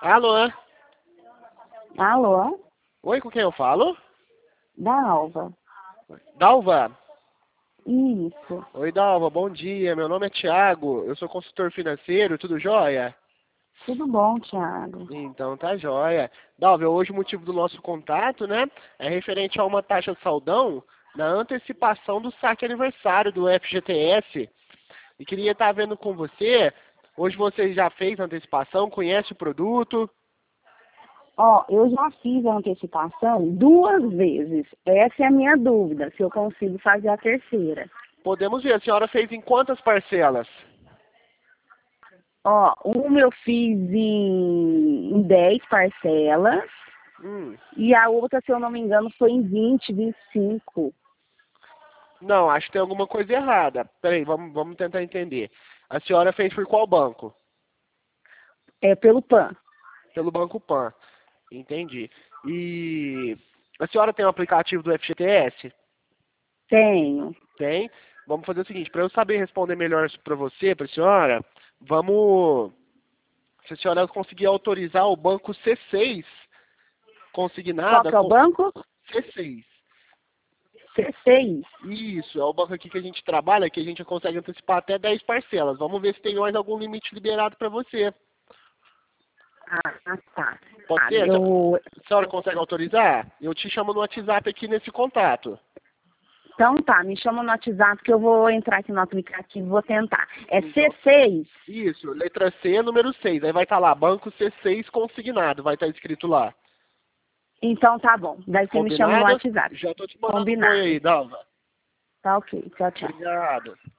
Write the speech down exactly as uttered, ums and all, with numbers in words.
Alô? Alô? Oi, com quem eu falo? Dalva. Dalva? Isso. Oi, Dalva, bom dia. Meu nome é Thiago, eu sou consultor financeiro, tudo jóia? Tudo bom, Thiago? Então tá jóia. Dalva, hoje o motivo do nosso contato, né, é referente a uma taxa de saldão na antecipação do saque aniversário do F G T S. E queria estar vendo com você, hoje você já fez a antecipação, conhece o produto? Ó, eu já fiz a antecipação duas vezes. Essa é a minha dúvida, se eu consigo fazer a terceira. Podemos ver, a senhora fez em quantas parcelas? Ó, uma eu fiz em, em dez parcelas Hum, e a outra, se eu não me engano, foi em vinte, vinte e cinco. não, acho que tem alguma coisa errada. Peraí, vamos, vamos tentar entender. A senhora fez por qual banco? É pelo P A N. Pelo Banco Pan. Entendi. E a senhora tem o aplicativo do F G T S? Tenho. Tem. Vamos fazer o seguinte, para eu saber responder melhor isso para você, para a senhora, vamos, se a senhora conseguir autorizar o banco C seis Qual consignada que é o com banco? C seis. C seis. Isso, é o banco aqui que a gente trabalha, que a gente consegue antecipar até dez parcelas. Vamos ver se tem mais algum limite liberado para você. Ah, tá. Pode Ah, ser? eu... A senhora consegue autorizar? Eu te chamo no WhatsApp aqui nesse contato. Então tá, me chama no WhatsApp que eu vou entrar aqui no aplicativo e vou tentar. É Então, C seis? isso, letra C, número seis. Aí vai estar lá, banco C seis consignado, vai estar escrito lá. Então tá bom. Daí você me chama no Combinado? WhatsApp. Já tô te mandando um oi Combinado. aí, Dalva. Tá ok. Tchau, tchau. Obrigado.